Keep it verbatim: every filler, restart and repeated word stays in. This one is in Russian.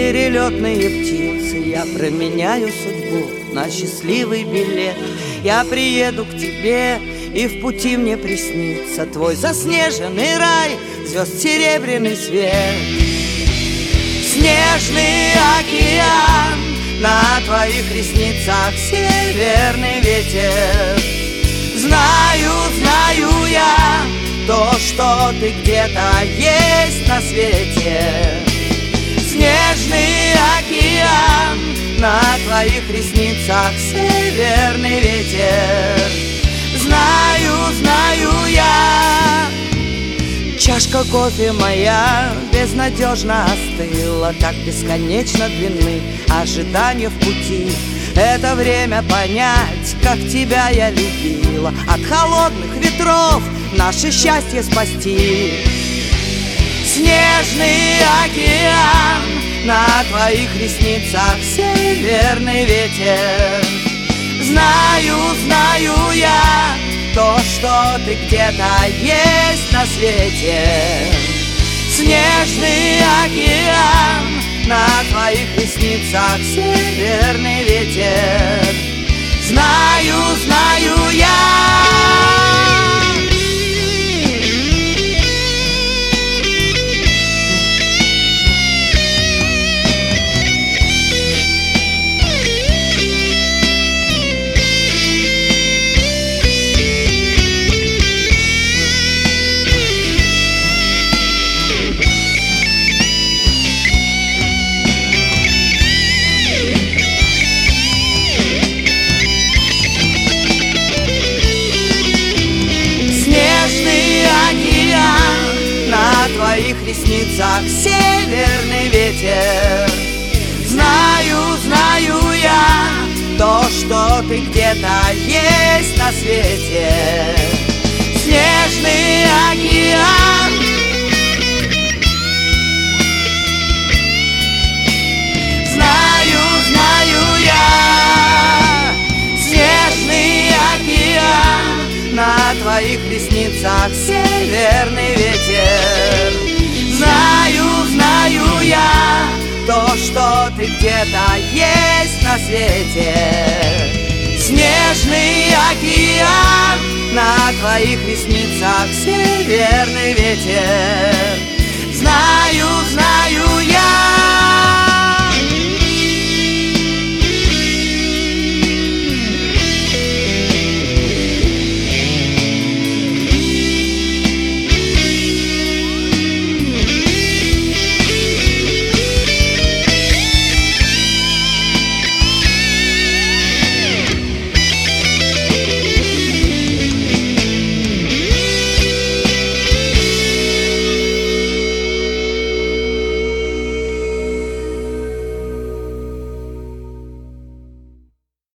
перелетные птицы. Я променяю судьбу на счастливый билет. Я приеду к тебе, и в пути мне приснится твой заснеженный рай, звезд серебряный свет. Снежный океан, на твоих ресницах северный ветер. Знаю, знаю я то, что ты где-то есть на свете. Снежный океан, на твоих ресницах северный ветер. Знаю, знаю я. Чашка кофе моя безнадежно остыла, так бесконечно длинны ожидания в пути. Это время понять, как тебя я любила, от холодных ветров наше счастье спасти. Снежный океан, на твоих ресницах северный ветер. Знаю, знаю я то, что ты где-то есть на свете. Снежный океан, на твоих ресницах северный ветер. Знаю, знаю я. На твоих ресницах северный ветер. Знаю, знаю я то, что ты где-то есть на свете. Снежный океан, знаю, знаю я. Снежный океан, на твоих ресницах северный ветер. Знаю, знаю я то, что ты где-то есть на свете. Снежный океан, на твоих ресницах северный ветер.